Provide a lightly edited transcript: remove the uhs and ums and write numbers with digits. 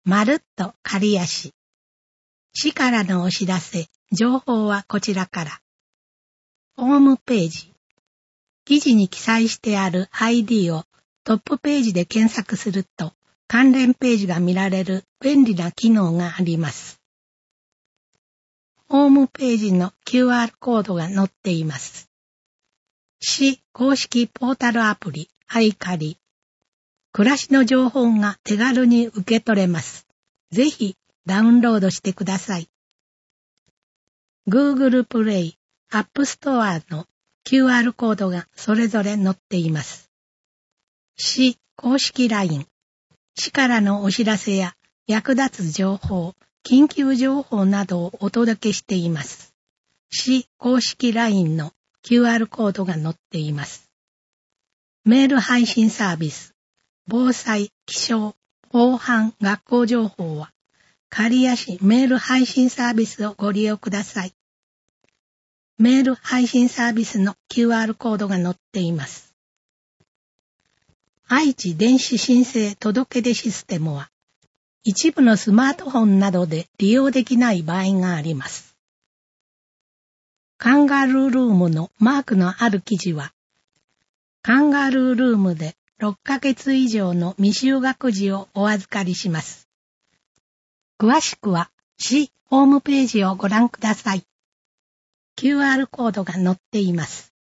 まるっと刈谷市。市からのお知らせ、情報はこちらから。ホームページ。記事に記載してある ID をトップページで検索すると、関連ページが見られる便利な機能があります。ホームページの QR コードが載っています。市公式ポータルアプリアイカリ。暮らしの情報が手軽に受け取れます。ぜひダウンロードしてください。Google プレイ、App Store の QR コードがそれぞれ載っています。市公式 LINE、市からのお知らせや役立つ情報、緊急情報などをお届けしています。市公式 LINE の QR コードが載っています。メール配信サービス、防災、気象、防犯、学校情報は、刈谷市メール配信サービスをご利用ください。メール配信サービスの QR コードが載っています。愛知電子申請届出システムは、一部のスマートフォンなどで利用できない場合があります。カンガルールームのマークのある記事は、カンガルールームで6ヶ月以上の未就学児をお預かりします。詳しくは市ホームページをご覧ください。QR コードが載っています。